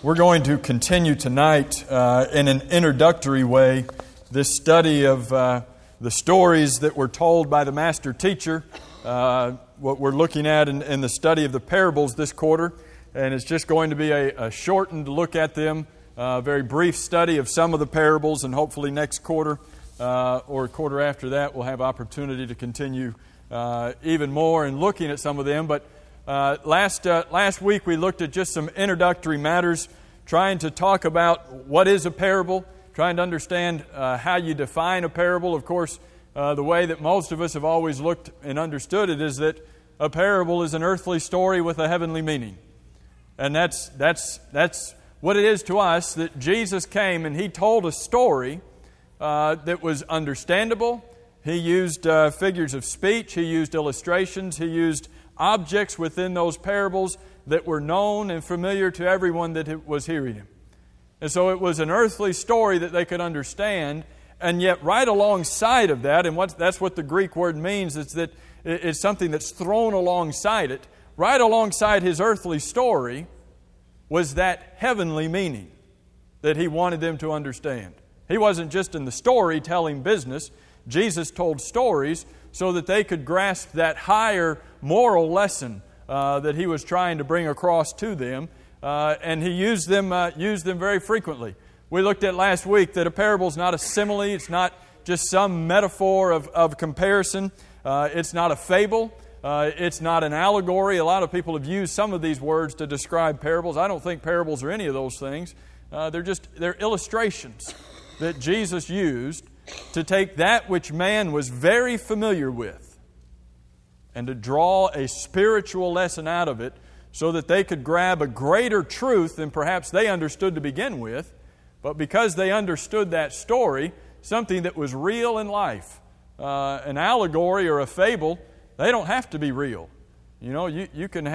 We're going to continue tonight in an introductory way this study of the stories that were told by the Master Teacher, what we're looking at in the study of the parables this quarter. And it's just going to be a shortened look at them, a very brief study of some of the parables, and hopefully next quarter or a quarter after that we'll have opportunity to continue even more in looking at some of them. But last week we looked at just some introductory matters, trying to talk about what is a parable, trying to understand how you define a parable. Of course, the way that most of us have always looked and understood it is that a parable is an earthly story with a heavenly meaning. And that's what it is to us, that Jesus came and He told a story that was understandable. He used figures of speech, He used illustrations, He used objects within those parables that were known and familiar to everyone that was hearing Him. And so it was an earthly story that they could understand, and yet right alongside of that, and that's what the Greek word means, is that it's something that's thrown alongside it. Right alongside His earthly story was that heavenly meaning that He wanted them to understand. He wasn't just in the storytelling business. Jesus told stories so that they could grasp that higher moral lesson that He was trying to bring across to them, and He used them very frequently. We looked at last week that a parable is not a simile. It's not just some metaphor of comparison. It's not a fable. It's not an allegory. A lot of people have used some of these words to describe parables. I don't think parables are any of those things. They're illustrations that Jesus used to take that which man was very familiar with and to draw a spiritual lesson out of it so that they could grab a greater truth than perhaps they understood to begin with, but because they understood that story, something that was real in life. An allegory or a fable, they don't have to be real. You know, you can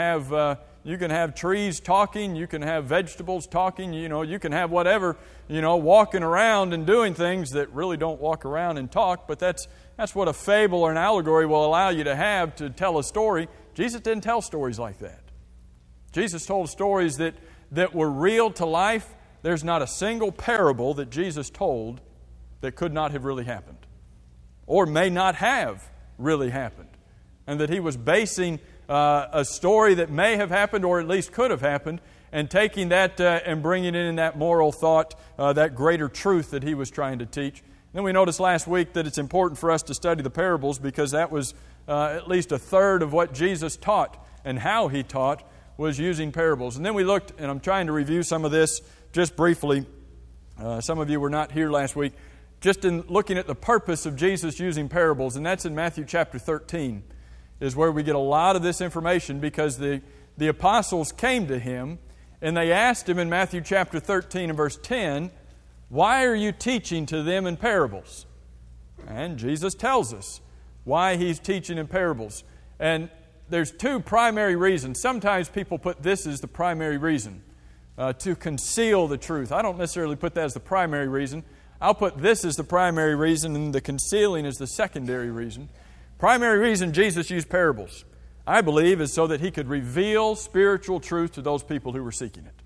have trees talking, you can have vegetables talking, you can have whatever, walking around and doing things that really don't walk around and talk, but that's what a fable or an allegory will allow you to have to tell a story. Jesus didn't tell stories like that. Jesus told stories that were real to life. There's not a single parable that Jesus told that could not have really happened or may not have really happened, and that He was basing a story that may have happened or at least could have happened, and taking that and bringing it in that moral thought, that greater truth that He was trying to teach. Then we noticed last week that it's important for us to study the parables because that was at least a third of what Jesus taught, and how He taught was using parables. And then we looked, and I'm trying to review some of this just briefly. Some of you were not here last week. Just in looking at the purpose of Jesus using parables, and that's in Matthew chapter 13, is where we get a lot of this information, because the apostles came to Him and they asked Him in Matthew chapter 13 and verse 10, "Why are you teaching to them in parables?" And Jesus tells us why He's teaching in parables. And there's two primary reasons. Sometimes people put this as the primary reason, to conceal the truth. I don't necessarily put that as the primary reason. I'll put this as the primary reason and the concealing as the secondary reason. Primary reason Jesus used parables, I believe, is so that He could reveal spiritual truth to those people who were seeking it.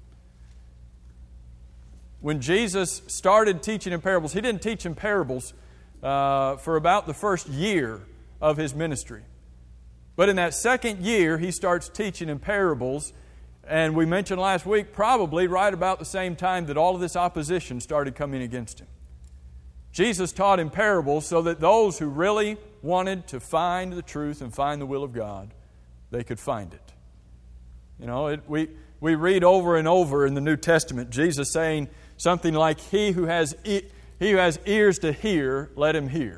When Jesus started teaching in parables, He didn't teach in parables for about the first year of His ministry. But in that second year, He starts teaching in parables, and we mentioned last week, probably right about the same time that all of this opposition started coming against Him. Jesus taught in parables so that those who really wanted to find the truth and find the will of God, they could find it. We read over and over in the New Testament Jesus saying something like, He who has ears to hear, let him hear.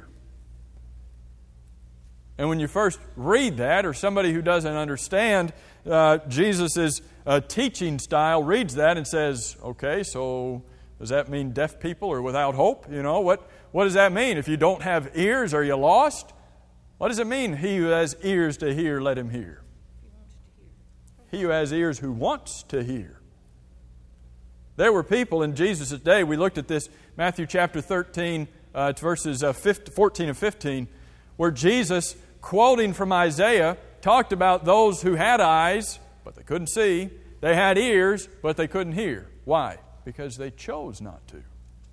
And when you first read that, or somebody who doesn't understand Jesus' teaching style reads that and says, okay, so does that mean deaf people are without hope? What does that mean? If you don't have ears, are you lost? What does it mean, he who has ears to hear, let him hear? He who has ears who wants to hear. There were people in Jesus' day, we looked at this, Matthew chapter 13, verses 14 and 15, where Jesus, quoting from Isaiah, talked about those who had eyes, but they couldn't see. They had ears, but they couldn't hear. Why? Because they chose not to.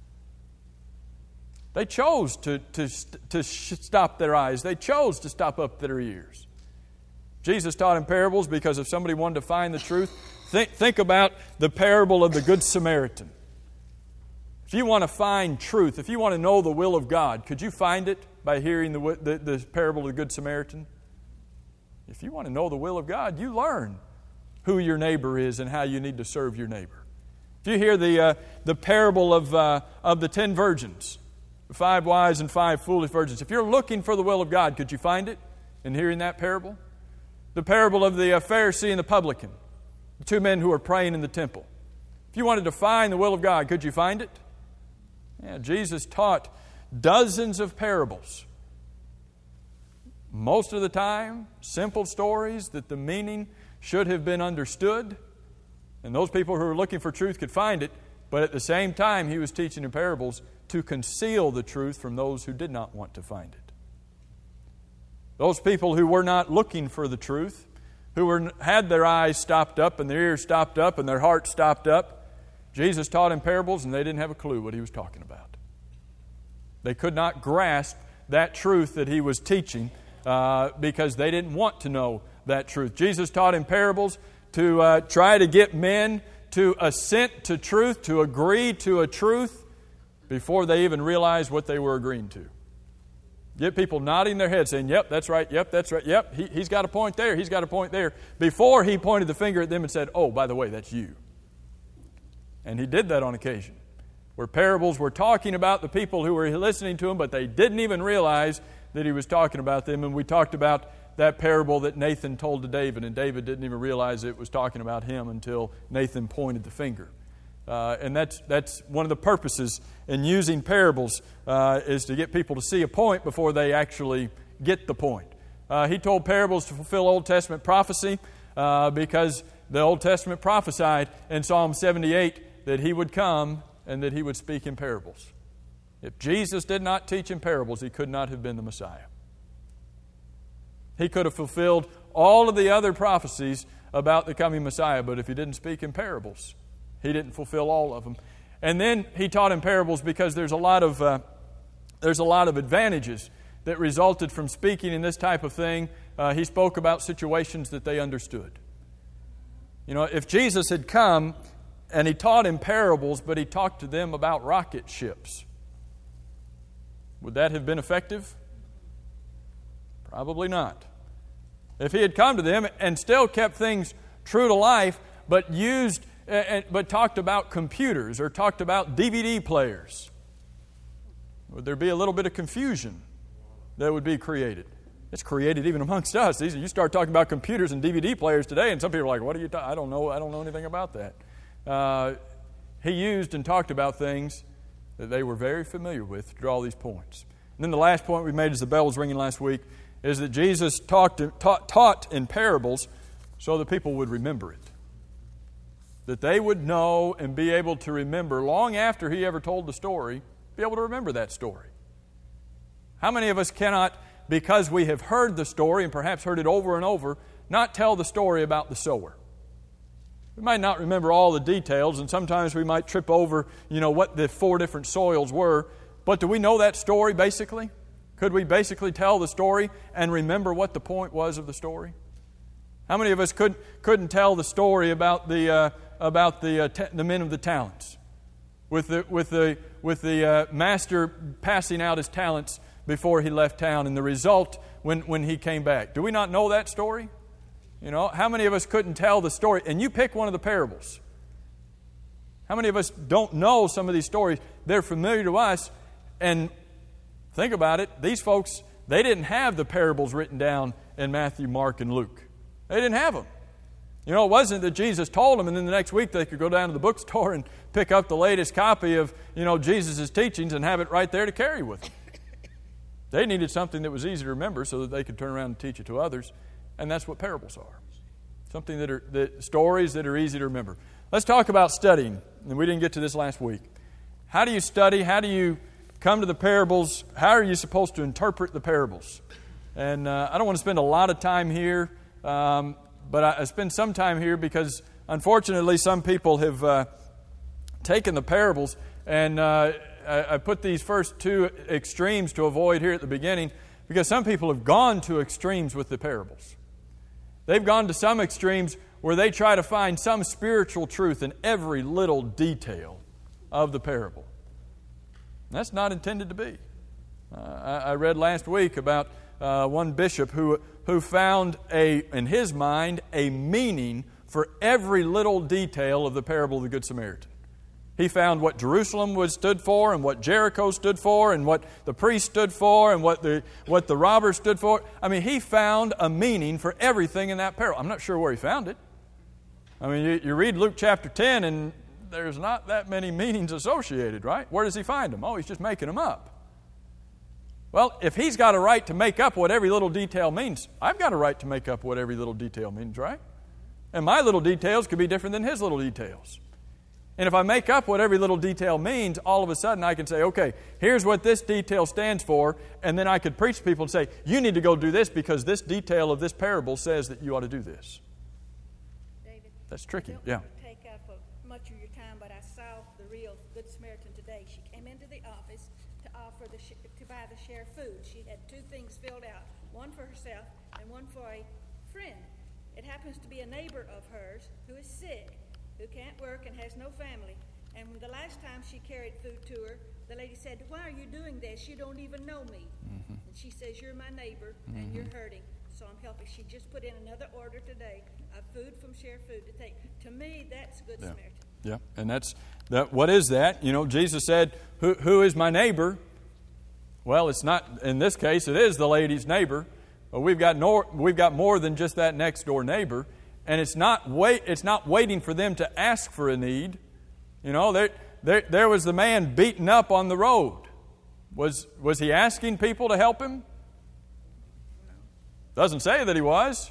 They chose to stop their eyes. They chose to stop up their ears. Jesus taught in parables because if somebody wanted to find the truth, think about the parable of the Good Samaritan. If you want to find truth, if you want to know the will of God, could you find it by hearing the parable of the Good Samaritan? If you want to know the will of God, you learn who your neighbor is and how you need to serve your neighbor. If you hear the parable of the 10 virgins, 5 wise and 5 foolish virgins, if you're looking for the will of God, could you find it in hearing that parable? The parable of the Pharisee and the publican, the 2 men who were praying in the temple. If you wanted to find the will of God, could you find it? Yeah, Jesus taught dozens of parables. Most of the time, simple stories that the meaning should have been understood. And those people who were looking for truth could find it. But at the same time, He was teaching in parables to conceal the truth from those who did not want to find it. Those people who were not looking for the truth, who had their eyes stopped up and their ears stopped up and their hearts stopped up, Jesus taught in parables and they didn't have a clue what He was talking about. They could not grasp that truth that He was teaching because they didn't want to know that truth. Jesus taught in parables to try to get men to assent to truth, to agree to a truth before they even realized what they were agreeing to. Get people nodding their heads saying, yep, that's right, yep, that's right, yep, he's got a point there, he's got a point there, before He pointed the finger at them and said, oh, by the way, that's you. And He did that on occasion, where parables were talking about the people who were listening to Him, but they didn't even realize that He was talking about them. And we talked about that parable that Nathan told to David, and David didn't even realize it was talking about him until Nathan pointed the finger. And that's one of the purposes in using parables is to get people to see a point before they actually get the point. He told parables to fulfill Old Testament prophecy because the Old Testament prophesied in Psalm 78 that He would come and that He would speak in parables. If Jesus did not teach in parables, He could not have been the Messiah. He could have fulfilled all of the other prophecies about the coming Messiah, but if He didn't speak in parables, He didn't fulfill all of them. And then He taught in parables because there's a lot of advantages that resulted from speaking in this type of thing. He spoke about situations that they understood. You know, if Jesus had come and He taught in parables, but He talked to them about rocket ships, would that have been effective? Probably not. If He had come to them and still kept things true to life, but talked about computers or talked about DVD players, would there be a little bit of confusion that would be created? It's created even amongst us. You start talking about computers and DVD players today, and some people are like, "What are you talking? I don't know anything about that." He used and talked about things that they were very familiar with to draw these points. And then the last point we made as the bell was ringing last week is that Jesus taught in parables so that people would remember it. That they would know and be able to remember long after He ever told the story, be able to remember that story. How many of us cannot, because we have heard the story and perhaps heard it over and over, not tell the story about the sower? We might not remember all the details, and sometimes we might trip over, what the 4 different soils were, but do we know that story basically? Could we basically tell the story and remember what the point was of the story? How many of us couldn't tell the story about the men of the talents, with the master passing out his talents before he left town, and the result when he came back? Do we not know that story? How many of us couldn't tell the story? And you pick one of the parables. How many of us don't know some of these stories? They're familiar to us, and think about it. These folks, they didn't have the parables written down in Matthew, Mark, and Luke. They didn't have them. It wasn't that Jesus told them and then the next week they could go down to the bookstore and pick up the latest copy of, Jesus' teachings and have it right there to carry with them. They needed something that was easy to remember so that they could turn around and teach it to others. And that's what parables are. Something stories that are easy to remember. Let's talk about studying. And we didn't get to this last week. How do you study? How do you come to the parables? How are you supposed to interpret the parables? And I don't want to spend a lot of time here, but I spend some time here because unfortunately some people have taken the parables, and I put these first two extremes to avoid here at the beginning, because some people have gone to extremes with the parables. They've gone to some extremes where they try to find some spiritual truth in every little detail of the parable. That's not intended to be. I read last week about one bishop who found in his mind, a meaning for every little detail of the parable of the Good Samaritan. He found what Jerusalem stood for, and what Jericho stood for, and what the priest stood for, and what the robbers stood for. I mean, he found a meaning for everything in that parable. I'm not sure where he found it. I mean, you read Luke chapter 10, and there's not that many meanings associated, right? Where does he find them? Oh, he's just making them up. Well, if he's got a right to make up what every little detail means, I've got a right to make up what every little detail means, right? And my little details could be different than his little details. And if I make up what every little detail means, all of a sudden I can say, okay, here's what this detail stands for, and then I could preach to people and say, you need to go do this because this detail of this parable says that you ought to do this. David, that's tricky, I don't take up much of your time, but I saw the real Good Samaritan today. She came into the office to offer to buy the share food. She had two things filled out, one for herself and one for a friend. It happens to be a neighbor of hers who is sick, who can't work and has no family. And the last time she carried food to her, the lady said, why are you doing this? You don't even know me. Mm-hmm. And she says, you're my neighbor, and you're hurting, so I'm helping. She just put in another order today of food from Share Food to take. To me, that's Good Samaritan. Yeah, and that's what is that? You know, Jesus said, who is my neighbor? Well, it's not, in this case, it is the lady's neighbor. But we've got more than just that next door neighbor. And it's not waiting for them to ask for a need. You know, there was the man beaten up on the road. Was he asking people to help him? Doesn't say that he was.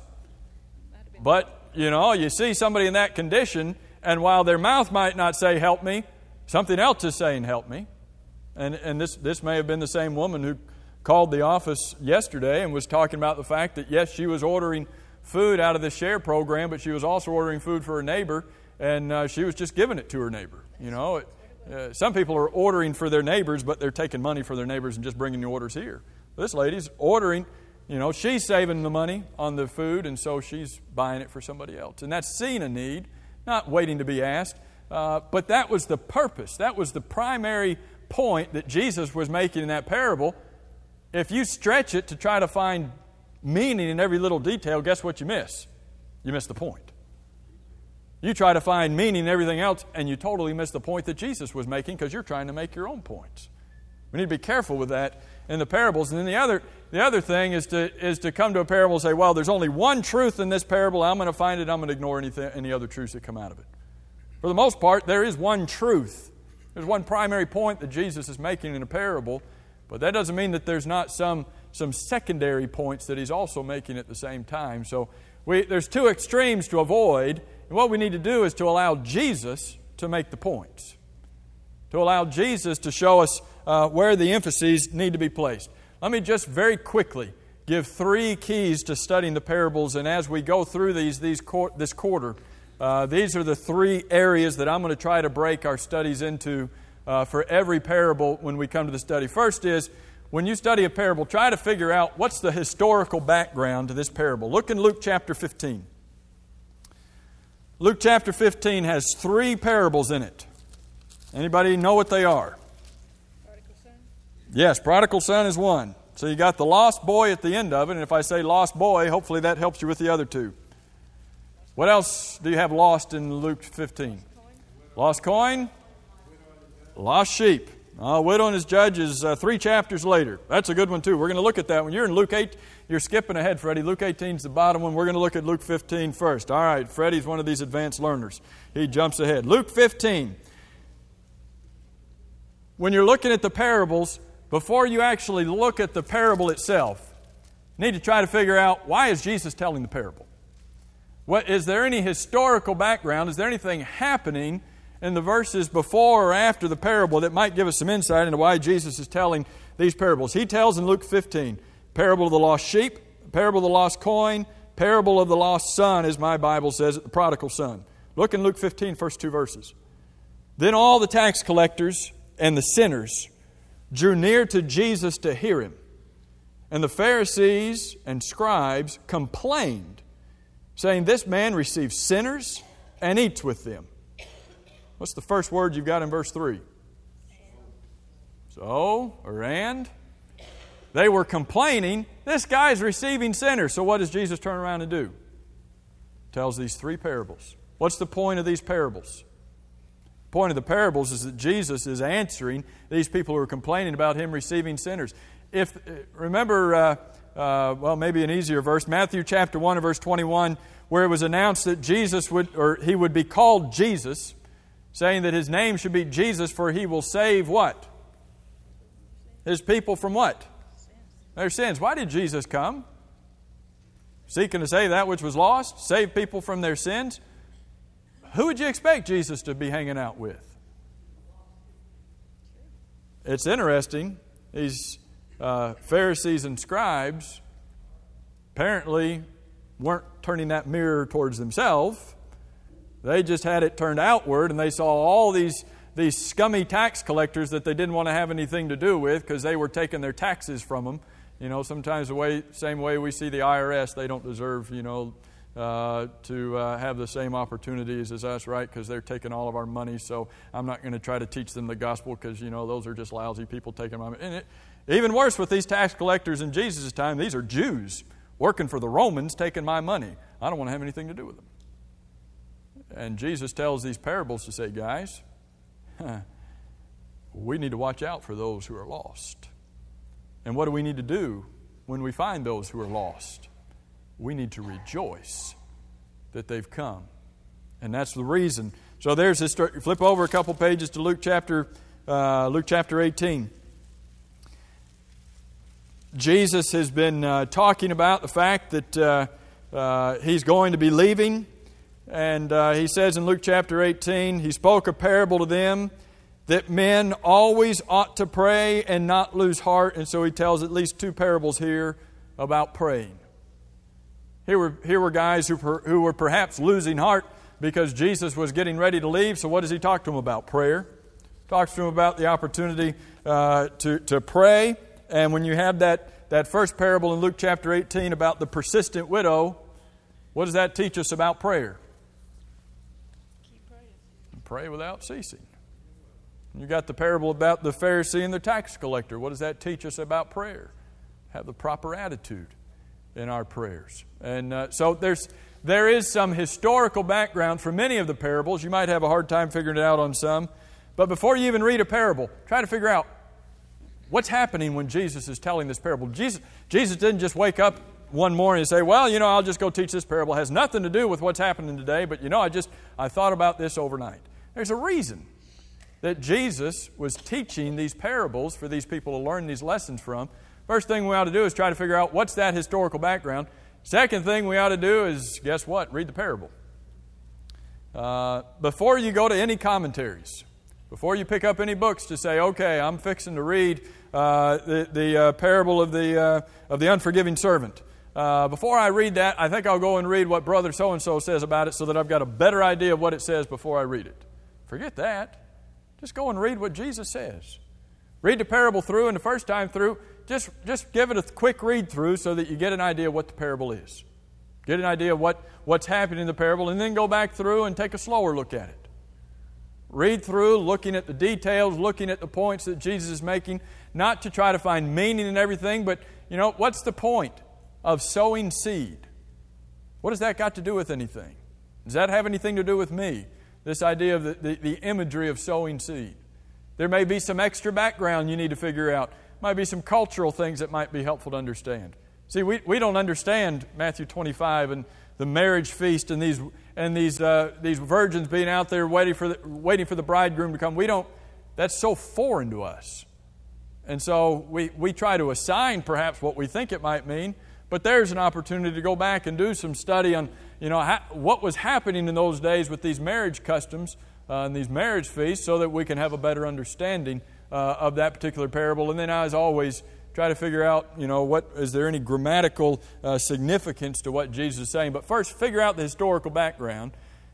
But, you know, you see somebody in that condition, and while their mouth might not say, help me, something else is saying, help me. And this may have been the same woman who called the office yesterday and was talking about the fact that, yes, she was ordering food out of the share program, but she was also ordering food for her neighbor, and she was just giving it to her neighbor. You know, some people are ordering for their neighbors, but they're taking money for their neighbors and just bringing the orders here. This lady's ordering, you know, she's saving the money on the food, and so she's buying it for somebody else. And that's seeing a need, not waiting to be asked. But that was the purpose. That was the primary point that Jesus was making in that parable. If you stretch it to try to find meaning in every little detail, guess what you miss? You miss the point. You try to find meaning in everything else, and you totally miss the point that Jesus was making because you're trying to make your own points. We need to be careful with that in the parables. And then the other thing is to come to a parable and say, well, there's only one truth in this parable. I'm going to find it. I'm going to ignore any other truths that come out of it. For the most part, there is one truth. There's one primary point that Jesus is making in a parable, but that doesn't mean that there's not some secondary points that he's also making at the same time. So there's two extremes to avoid, and what we need to do is to allow Jesus to make the points, to allow Jesus to show us where the emphases need to be placed. Let me just very quickly give 3 keys to studying the parables, and as we go through this quarter, these are the 3 areas that I'm going to try to break our studies into for every parable when we come to the study. First is, when you study a parable, try to figure out what's the historical background to this parable. Look in Luke chapter 15. Luke chapter 15 has 3 parables in it. Anybody know what they are? Prodigal son? Yes, prodigal son is one. So you got the lost boy at the end of it, and if I say lost boy, hopefully that helps you with the other 2. What else do you have lost in Luke 15? Lost coin? Lost sheep. Widow and his judge is 3 chapters later. That's a good one too. We're going to look at that. When you're in Luke 8, you're skipping ahead, Freddie. Luke 18 is the bottom one. We're going to look at Luke 15 first. All right, Freddie's one of these advanced learners. He jumps ahead. Luke 15. When you're looking at the parables, before you actually look at the parable itself, you need to try to figure out, why is Jesus telling the parable? Is there any historical background? Is there anything happening in the verses before or after the parable that might give us some insight into why Jesus is telling these parables? He tells in Luke 15, parable of the lost sheep, parable of the lost coin, parable of the lost son, as my Bible says it, the prodigal son. Look in Luke 15, first 2 verses. Then all the tax collectors and the sinners drew near to Jesus to hear him. And the Pharisees and scribes complained, saying, "This man receives sinners and eats with them." What's the first word you've got in verse 3? So, or and. They were complaining, this guy's receiving sinners. So what does Jesus turn around and do? Tells these three parables. What's the point of these parables? The point of the parables is that Jesus is answering these people who are complaining about him receiving sinners. If remember, maybe an easier verse, Matthew chapter 1 and verse 21, where it was announced that he would be called Jesus, saying that his name should be Jesus, for he will save what? His people from what? Their sins. Why did Jesus come? Seeking to save that which was lost, save people from their sins. Who would you expect Jesus to be hanging out with? It's interesting. These Pharisees and scribes apparently weren't turning that mirror towards themselves. They just had it turned outward, and they saw all these scummy tax collectors that they didn't want to have anything to do with because they were taking their taxes from them. You know, sometimes same way we see the IRS, they don't deserve, to have the same opportunities as us, right? Because they're taking all of our money. So I'm not going to try to teach them the gospel because, those are just lousy people taking my money. And even worse with these tax collectors in Jesus' time, these are Jews working for the Romans, taking my money. I don't want to have anything to do with them. And Jesus tells these parables to say, guys, we need to watch out for those who are lost. And what do we need to do when we find those who are lost? We need to rejoice that they've come. And that's the reason. So there's this story. Flip over a couple pages to Luke chapter 18. Jesus has been talking about the fact that he's going to be leaving. And he says in Luke chapter 18, he spoke a parable to them that men always ought to pray and not lose heart. And so he tells at least two parables here about praying. Here were guys who were perhaps losing heart because Jesus was getting ready to leave. So what does he talk to them about? Prayer. Talks to them about the opportunity to pray. And when you have that first parable in Luke chapter 18 about the persistent widow, what does that teach us about prayer? Keep praying. Pray without ceasing. You got the parable about the Pharisee and the tax collector. What does that teach us about prayer? Have the proper attitude in our prayers. And so there is some historical background for many of the parables. You might have a hard time figuring it out on some. But before you even read a parable, try to figure out what's happening when Jesus is telling this parable. Jesus didn't just wake up one morning and say, well, I'll just go teach this parable. It has nothing to do with what's happening today, but I thought about this overnight. There's a reason that Jesus was teaching these parables for these people to learn these lessons from. First thing we ought to do is try to figure out what's that historical background. Second thing we ought to do is, guess what? Read the parable. Before you go to any commentaries, before you pick up any books to say, okay, I'm fixing to read the parable of the unforgiving servant. Before I read that, I think I'll go and read what brother so-and-so says about it so that I've got a better idea of what it says before I read it. Forget that. Just go and read what Jesus says. Read the parable through, and the first time through, just give it a quick read through so that you get an idea of what the parable is. Get an idea of what's happening in the parable, and then go back through and take a slower look at it. Read through, looking at the details, looking at the points that Jesus is making, not to try to find meaning in everything, but, what's the point of sowing seed? What has that got to do with anything? Does that have anything to do with me? This idea of the imagery of sowing seed. There may be some extra background you need to figure out. Might be some cultural things that might be helpful to understand. See, we don't understand Matthew 25 and the marriage feast and these virgins being out there waiting for the bridegroom to come. That's so foreign to us. And so we try to assign perhaps what we think it might mean, but there's an opportunity to go back and do some study on what was happening in those days with these marriage customs and these marriage feasts so that we can have a better understanding of that particular parable. And then, as always, try to figure out, is there any grammatical significance to what Jesus is saying. But first, figure out the historical background.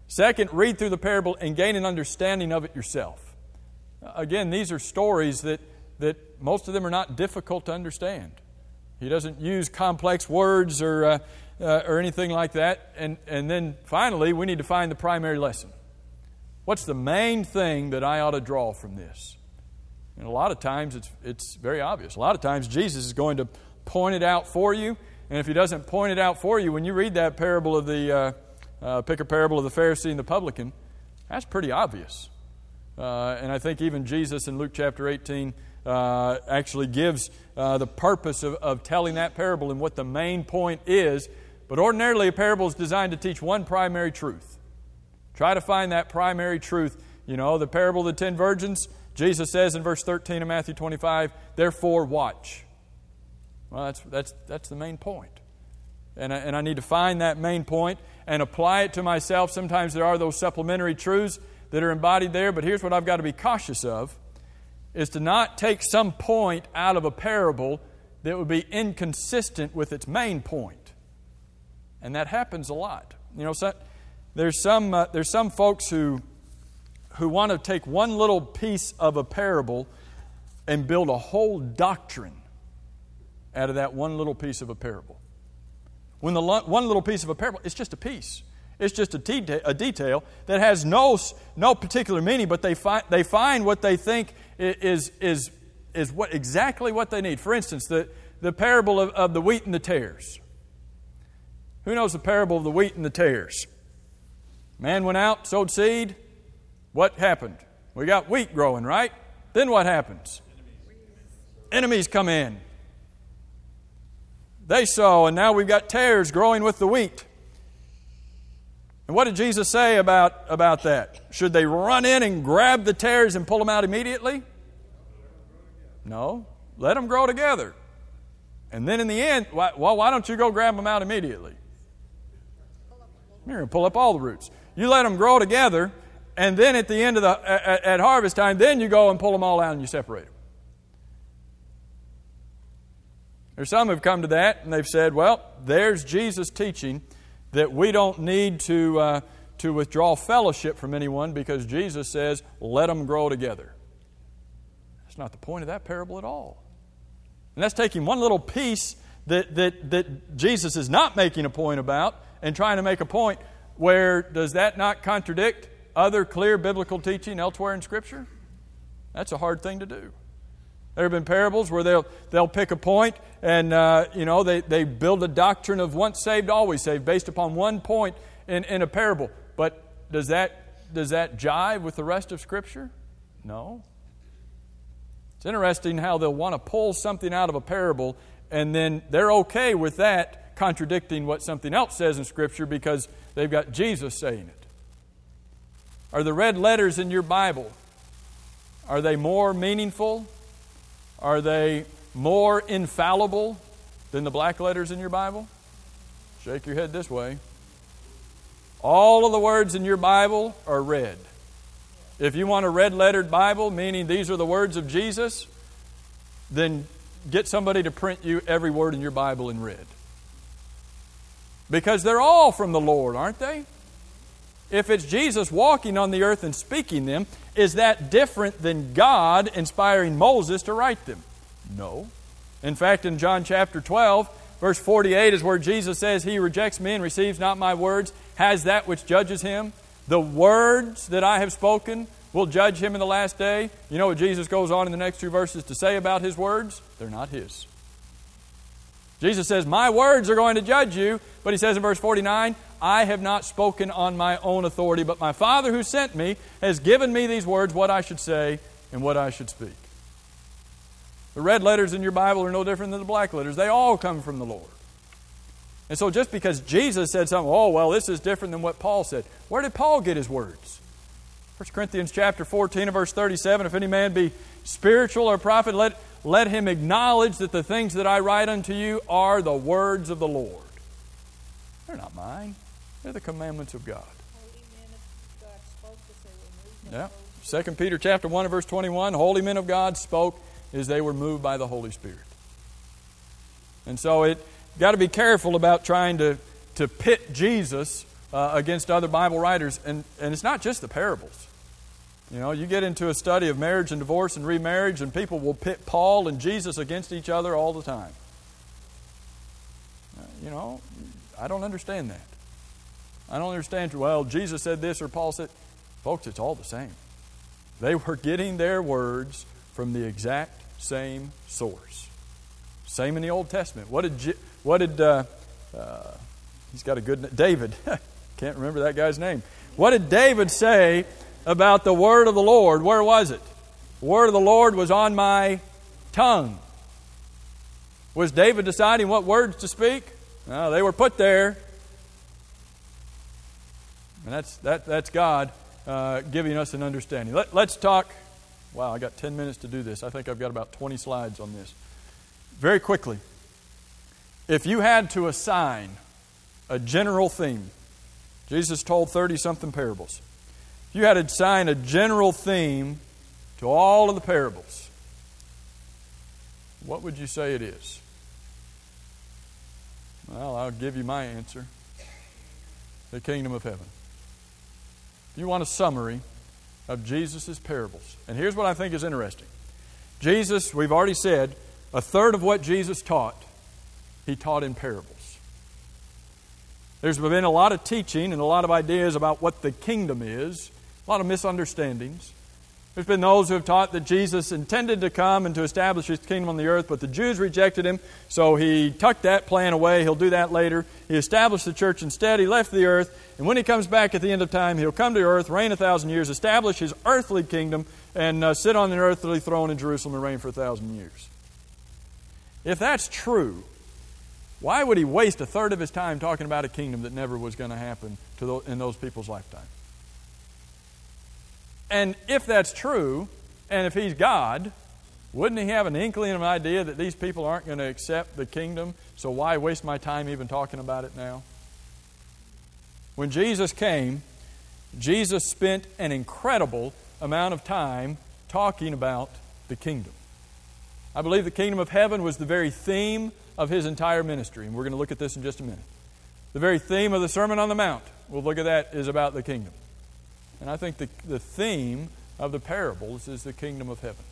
Second, read through the parable and gain an understanding of it yourself. Again, these are stories that most of them are not difficult to understand. He doesn't use complex words or anything like that. And then finally, we need to find the primary lesson. What's the main thing that I ought to draw from this? And a lot of times it's very obvious. A lot of times Jesus is going to point it out for you. And if He doesn't point it out for you, when you read that parable of pick a parable of the Pharisee and the publican, that's pretty obvious. And I think even Jesus in Luke chapter 18 actually gives the purpose of telling that parable and what the main point is. But ordinarily a parable is designed to teach one primary truth. Try to find that primary truth. You know, the parable of the 10 virgins, Jesus says in verse 13 of Matthew 25, therefore watch. Well, that's the main point. And I need to find that main point and apply it to myself. Sometimes there are those supplementary truths that are embodied there, but here's what I've got to be cautious of, is to not take some point out of a parable that would be inconsistent with its main point. And that happens a lot. You know, there's some folks who want to take one little piece of a parable and build a whole doctrine out of that one little piece of a parable. When the one little piece of a parable, it's just a piece. It's just a detail that has no particular meaning, but they find what they think is exactly what they need. For instance, the parable of the wheat and the tares. Who knows the parable of the wheat and the tares? Man went out, sowed seed. What happened? We got wheat growing, right? Then what happens? Enemies come in. They sow, and now we've got tares growing with the wheat. And what did Jesus say about that? Should they run in and grab the tares and pull them out immediately? No. Let them grow together. And then in the end, why don't you go grab them out immediately? You're going to pull up all the roots. You let them grow together, and then at the end of at harvest time, then you go and pull them all out and you separate them. There's some who've come to that and they've said, well, there's Jesus teaching that we don't need to withdraw fellowship from anyone because Jesus says, let them grow together. That's not the point of that parable at all. And that's taking one little piece that Jesus is not making a point about and trying to make a point where does that not contradict other clear biblical teaching elsewhere in Scripture? That's a hard thing to do. There have been parables where they'll pick a point and they build a doctrine of once saved, always saved based upon one point in a parable. But does that jive with the rest of Scripture? No. It's interesting how they'll want to pull something out of a parable and then they're okay with that contradicting what something else says in Scripture because they've got Jesus saying it. Are the red letters in your Bible, are they more meaningful? Are they more infallible than the black letters in your Bible? Shake your head this way. All of the words in your Bible are red. If you want a red-lettered Bible, meaning these are the words of Jesus, then get somebody to print you every word in your Bible in red. Because they're all from the Lord, aren't they? If it's Jesus walking on the earth and speaking them, is that different than God inspiring Moses to write them? No. In fact, in John chapter 12, verse 48 is where Jesus says, he rejects me and receives not my words, has that which judges him. The words that I have spoken will judge him in the last day. You know what Jesus goes on in the next two verses to say about his words? They're not his. Jesus says, my words are going to judge you. But he says in verse 49, I have not spoken on my own authority, but my Father who sent me has given me these words, what I should say and what I should speak. The red letters in your Bible are no different than the black letters. They all come from the Lord. And so just because Jesus said something, oh, well, this is different than what Paul said. Where did Paul get his words? 1 Corinthians chapter 14 and verse 37, if any man be spiritual or prophet, let him acknowledge that the things that I write unto you are the words of the Lord. They're not mine. They're the commandments of God. Holy men of God spoke as they were moved. Yeah. 2 Peter chapter 1 and verse 21, holy men of God spoke as they were moved by the Holy Spirit. And so got to be careful about trying to pit Jesus against other Bible writers. And it's not just the parables. You know, you get into a study of marriage and divorce and remarriage, and people will pit Paul and Jesus against each other all the time. You know, I don't understand that. I don't understand, well, Jesus said this or Paul said. Folks, it's all the same. They were getting their words from the exact same source. Same in the Old Testament. What did he's got a good name, David. Can't remember that guy's name. What did David say about the word of the Lord? Where was it? The word of the Lord was on my tongue. Was David deciding what words to speak? No, they were put there. And that's God giving us an understanding. Let's talk. Wow, I got 10 minutes to do this. I think I've got about 20 slides on this. Very quickly. If you had to assign a general theme, Jesus told 30-something parables. If you had to assign a general theme to all of the parables, what would you say it is? Well, I'll give you my answer. The kingdom of heaven. If you want a summary of Jesus' parables, and here's what I think is interesting. Jesus, we've already said, a third of what Jesus taught, He taught in parables. There's been a lot of teaching and a lot of ideas about what the kingdom is, a lot of misunderstandings. There's been those who have taught that Jesus intended to come and to establish His kingdom on the earth, but the Jews rejected Him, so He tucked that plan away. He'll do that later. He established the church instead. He left the earth, and when He comes back at the end of time, He'll come to earth, reign 1,000 years, establish His earthly kingdom, and sit on an earthly throne in Jerusalem and reign for 1,000 years. If that's true, why would He waste a third of His time talking about a kingdom that never was going to happen in those people's lifetime? And if that's true, and if He's God, wouldn't He have an inkling of an idea that these people aren't going to accept the kingdom, so why waste my time even talking about it now? When Jesus came, Jesus spent an incredible amount of time talking about the kingdom. I believe the kingdom of heaven was the very theme of His entire ministry, and we're going to look at this in just a minute. The very theme of the Sermon on the Mount, we'll look at that, is about the kingdom. And I think the theme of the parables is the kingdom of heaven.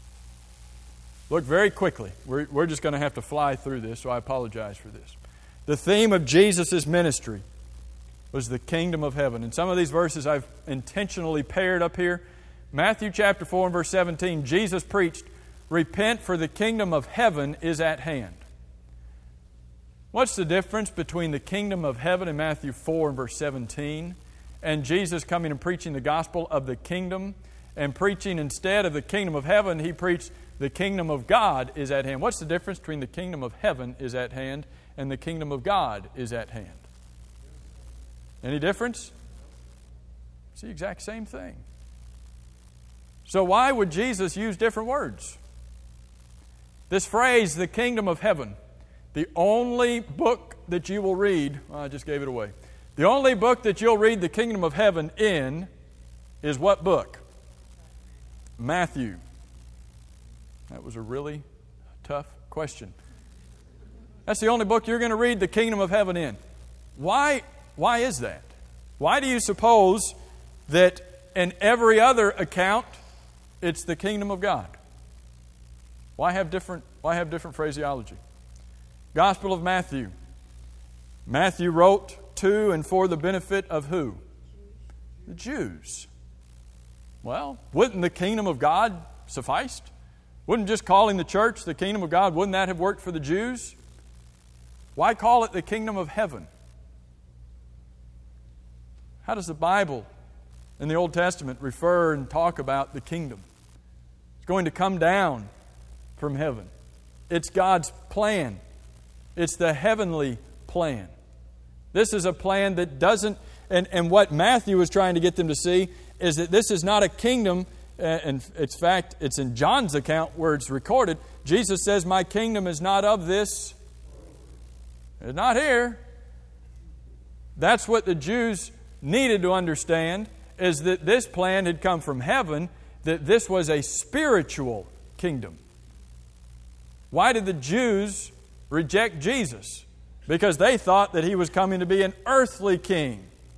Look very quickly. We're just going to have to fly through this, so I apologize for this. The theme of Jesus' ministry was the kingdom of heaven. And some of these verses I've intentionally paired up here. Matthew chapter 4 and verse 17, Jesus preached, "Repent, for the kingdom of heaven is at hand." What's the difference between the kingdom of heaven in Matthew 4 and verse 17 and Jesus coming and preaching the gospel of the kingdom and preaching instead of the kingdom of heaven, He preached the kingdom of God is at hand? What's the difference between the kingdom of heaven is at hand and the kingdom of God is at hand? Any difference? It's the exact same thing. So why would Jesus use different words? This phrase, the kingdom of heaven, the only book that you will read, well, I just gave it away. The only book that you'll read the kingdom of heaven in is what book? Matthew. That was a really tough question. That's the only book you're going to read the kingdom of heaven in. Why is that? Why do you suppose that in every other account it's the kingdom of God? Why have different phraseology? Gospel of Matthew. Matthew wrote to and for the benefit of who? The Jews. Well, wouldn't the kingdom of God suffice? Wouldn't just calling the church the kingdom of God, wouldn't that have worked for the Jews? Why call it the kingdom of heaven? How does the Bible in the Old Testament refer and talk about the kingdom? It's going to come down from heaven. It's God's plan. It's the heavenly plan. This is a plan that doesn't, and what Matthew was trying to get them to see is that this is not a kingdom, and in fact, it's in John's account where it's recorded. Jesus says, "My kingdom is not of this." It's not here. That's what the Jews needed to understand, is that this plan had come from heaven, that this was a spiritual kingdom. Why did the Jews reject Jesus? Because they thought that He was coming to be an earthly king.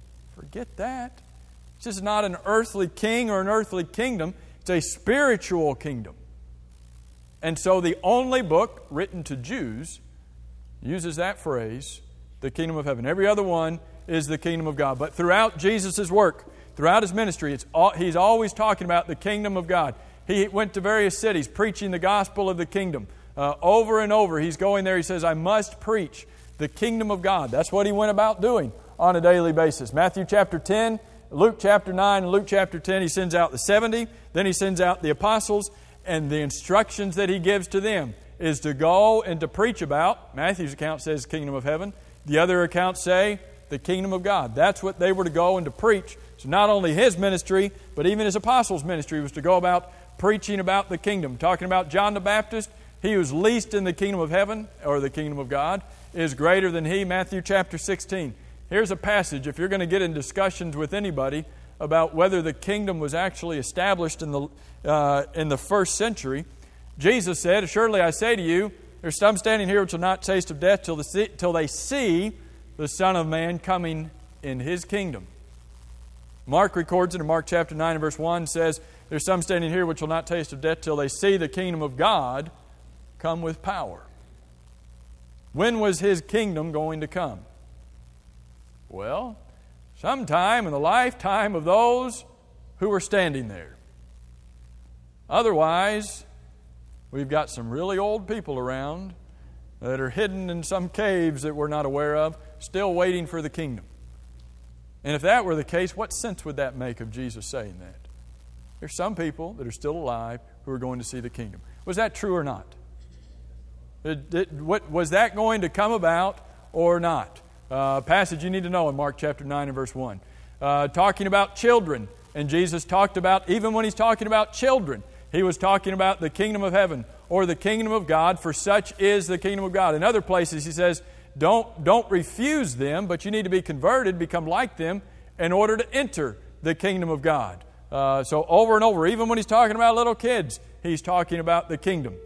Forget that. This is not an earthly king or an earthly kingdom. It's a spiritual kingdom. And so the only book written to Jews uses that phrase, the kingdom of heaven. Every other one is the kingdom of God. But throughout Jesus' work, throughout His ministry, He's always talking about the kingdom of God. He went to various cities preaching the gospel of the kingdom. Over and over, He's going there. He says, I must preach the kingdom of God. That's what He went about doing on a daily basis. Matthew chapter 10, Luke chapter 9, and Luke chapter 10, He sends out the 70. Then He sends out the apostles. And the instructions that He gives to them is to go and to preach about. Matthew's account says kingdom of heaven. The other accounts say the kingdom of God. That's what they were to go and to preach. So not only His ministry, but even His apostles' ministry was to go about preaching about the kingdom. Talking about John the Baptist, he who is least in the kingdom of heaven, or the kingdom of God, is greater than he. Matthew chapter 16. Here's a passage, if you're going to get in discussions with anybody about whether the kingdom was actually established in the first century. Jesus said, surely I say to you, there's some standing here which will not taste of death till they see the Son of Man coming in His kingdom. Mark records it in Mark chapter 9 and verse 1, says, there's some standing here which will not taste of death till they see the kingdom of God come with power. When was His kingdom going to come? Well, sometime in the lifetime of those who were standing there. Otherwise, we've got some really old people around that are hidden in some caves that we're not aware of, still waiting for the kingdom. And if that were the case, what sense would that make of Jesus saying that? There's some people that are still alive who are going to see the kingdom. Was that true or not? Was that going to come about or not? Passage you need to know in Mark chapter 9 and verse 1. Talking about children. And Jesus talked about, even when He's talking about children, He was talking about the kingdom of heaven or the kingdom of God, for such is the kingdom of God. In other places He says, don't refuse them, but you need to be converted, become like them, in order to enter the kingdom of God. So over and over, even when He's talking about little kids, He's talking about the kingdom.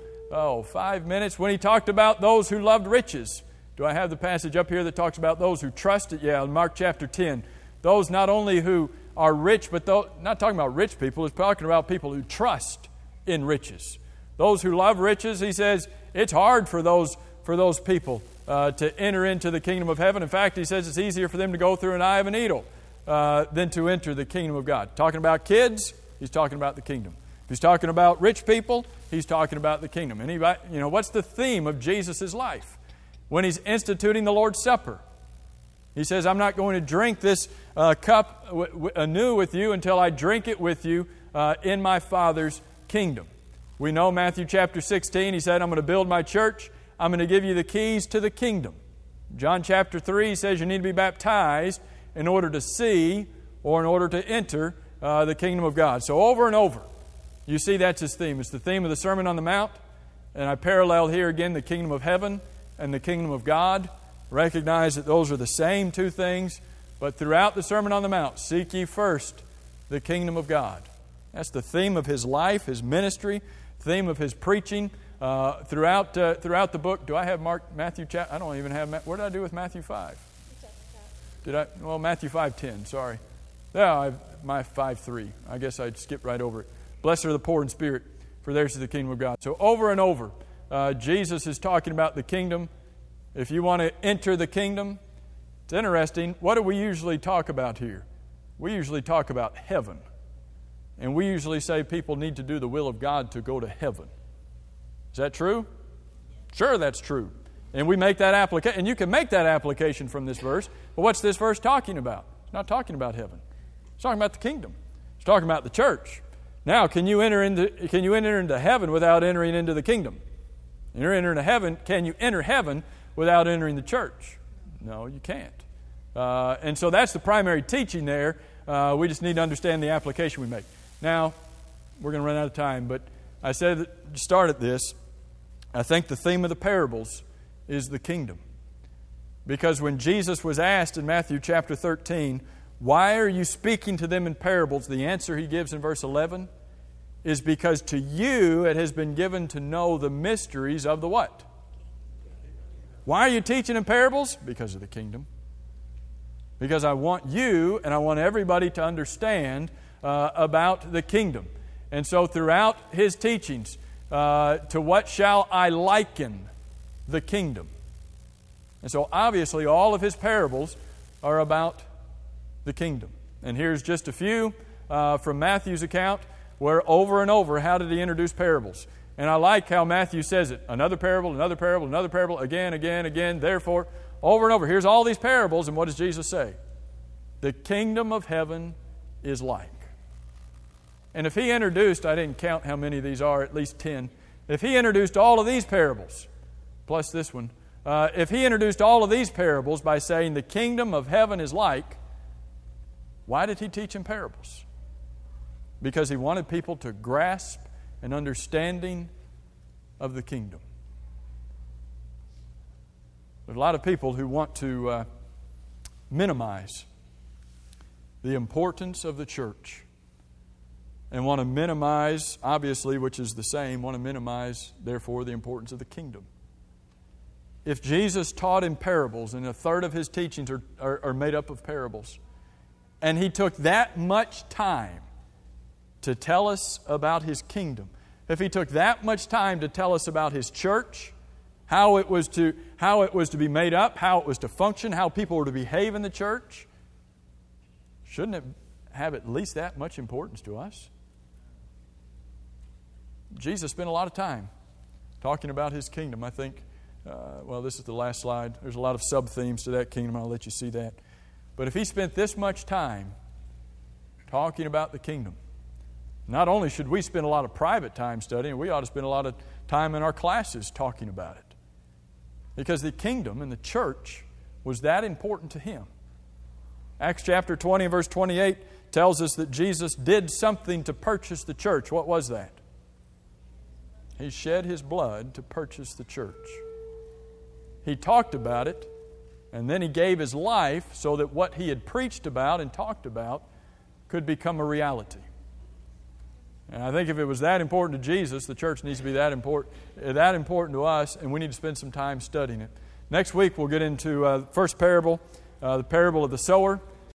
5 minutes. When He talked about those who loved riches. Do I have the passage up here that talks about those who trusted? Yeah, in Mark chapter 10. Those not only who are rich, but not talking about rich people, it's talking about people who trust in riches. Those who love riches, He says, it's hard for those people to enter into the kingdom of heaven. In fact, He says it's easier for them to go through an eye of a needle than to enter the kingdom of God. Talking about kids, He's talking about the kingdom. If He's talking about rich people, He's talking about the kingdom. Anybody, what's the theme of Jesus' life? When He's instituting the Lord's Supper, He says, I'm not going to drink this cup anew with you until I drink it with you in my Father's kingdom. We know Matthew chapter 16, He said, I'm going to build my church. I'm going to give you the keys to the kingdom. John chapter 3 says you need to be baptized in order to see or in order to enter the kingdom of God. So over and over, you see that's His theme. It's the theme of the Sermon on the Mount. And I parallel here again the kingdom of heaven and the kingdom of God. Recognize that those are the same two things. But throughout the Sermon on the Mount, seek ye first the kingdom of God. That's the theme of His life, His ministry, theme of His preaching. Throughout the book, do I have Matthew chapter? I don't even have, what did I do with Matthew 5? Did I? Well, Matthew 5:10, sorry. Yeah, my 5:3. I guess I'd skip right over it. Blessed are the poor in spirit, for theirs is the kingdom of God. So over and over, Jesus is talking about the kingdom. If you want to enter the kingdom, it's interesting. What do we usually talk about here? We usually talk about heaven. And we usually say people need to do the will of God to go to heaven. Is that true? Sure, that's true. And we make that application. And you can make that application from this verse. But what's this verse talking about? It's not talking about heaven. It's talking about the kingdom. It's talking about the church. Now, can you enter into heaven without entering into the kingdom? You're entering into heaven. Can you enter heaven without entering the church? No, you can't. And so that's the primary teaching there. We just need to understand the application we make. Now, we're going to run out of time, but I said at the start of this, I think the theme of the parables is the kingdom. Because when Jesus was asked in Matthew chapter 13, why are you speaking to them in parables? The answer He gives in verse 11 is because to you it has been given to know the mysteries of the what? Why are you teaching in parables? Because of the kingdom. because I want you and I want everybody to understand about the kingdom. And so throughout his teachings, to what shall I liken the kingdom? And so obviously all of his parables are about the kingdom. And here's just a few from Matthew's account where over and over, how did he introduce parables? And I like how Matthew says it. Another parable, another parable, another parable, again, therefore, over and over. Here's all these parables, and what does Jesus say? The kingdom of heaven is like. And if he introduced, I didn't count how many of these are, at least 10. If he introduced all of these parables, plus this one, if he introduced all of these parables by saying the kingdom of heaven is like, why did he teach in parables? Because he wanted people to grasp an understanding of the kingdom. There's a lot of people who want to minimize the importance of the church and want to minimize, obviously, which is the same, want to minimize, therefore, the importance of the kingdom. If Jesus taught in parables, and a third of his teachings are made up of parables, and he took that much time to tell us about his kingdom, if he took that much time to tell us about his church, how it was to be made up, how it was to function, how people were to behave in the church, shouldn't it have at least that much importance to us? Jesus spent a lot of time talking about his kingdom. I think, this is the last slide. There's a lot of sub-themes to that kingdom. I'll let you see that. But if he spent this much time talking about the kingdom, not only should we spend a lot of private time studying, we ought to spend a lot of time in our classes talking about it. Because the kingdom and the church was that important to him. Acts chapter 20 and verse 28 tells us that Jesus did something to purchase the church. What was that? He shed his blood to purchase the church. He talked about it, and then he gave his life so that what he had preached about and talked about could become a reality. And I think if it was that important to Jesus, the church needs to be that important to us, and we need to spend some time studying it. Next week we'll get into the first parable, the parable of the sower.